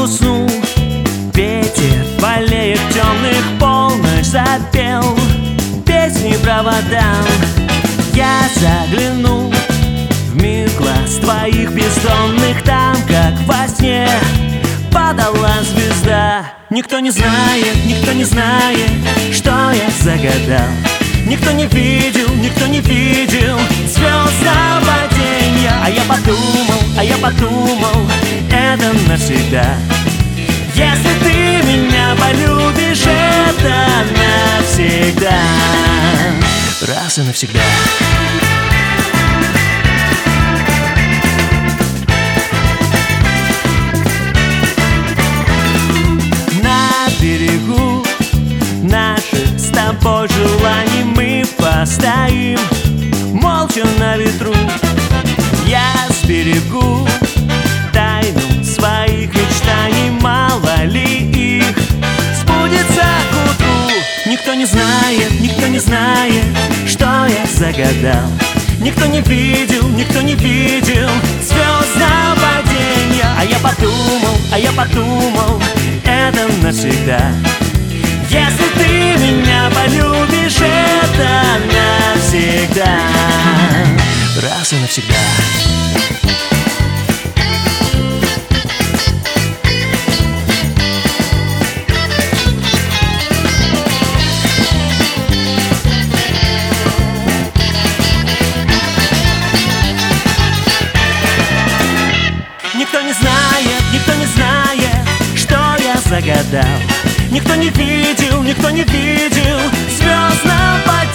уснул. Ветер болеет темных, полночь запел песни про водам. Я заглянул в мир глаз твоих бездонных, там, как во сне, падала звезда. Никто не знает, что я загадал. Никто не видел звездного падения. А я подумал, это навсегда. Если ты меня полюбишь, это навсегда. Раз и навсегда. На берегу наших с тобой желаний мы постоим молча на ветру. Я сберегу тайну своих мечтаний, мало ли их сбудется к утру. Никто не знает, что я загадал. Никто не видел звездного падения. А я подумал, это навсегда. Если ты меня полюбишь, это навсегда. Раз и навсегда. Никто не знает, что я загадал. Никто не видел звездного падения.